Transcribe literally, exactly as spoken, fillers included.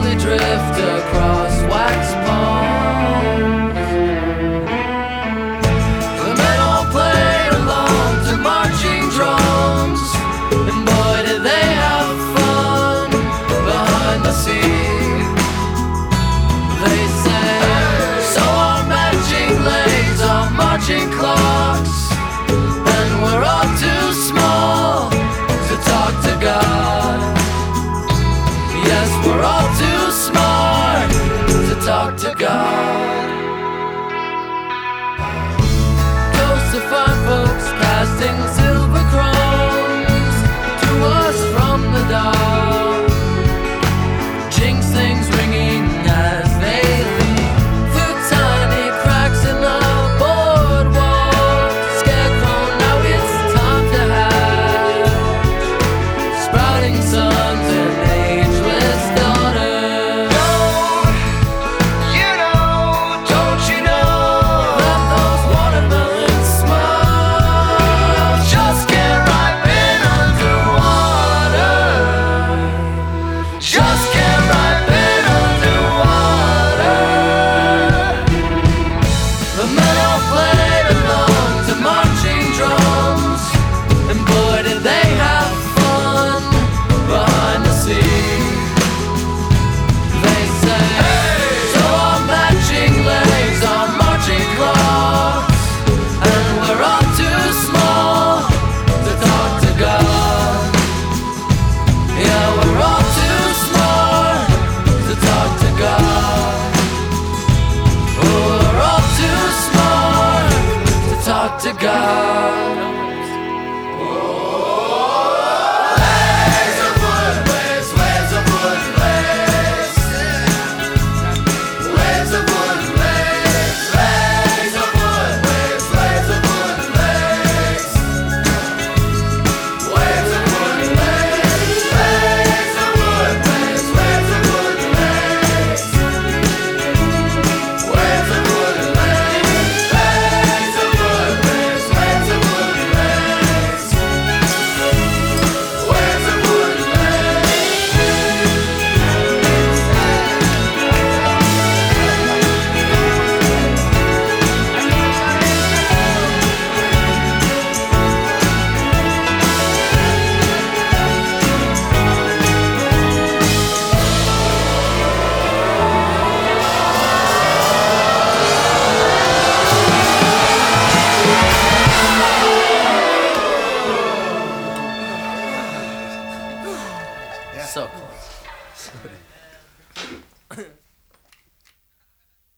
slowly drift across wax palms. The men all played along to marching drums, and boy did they have fun behind the scene. They sang, so our matching legs are marching clocks, and we're all too small to talk to God. Yes, we're all too smart to talk to God. Ghosts of fine folks casting silver crumbs to us from the dark. Jinx things ringing as they leave through tiny cracks in the boardwalk. Scarecrow, now it's time to hatch sprouting sons and ageless daughters. Don't you know, don't you know that those watermelons smile just can't ripen underwater, just can't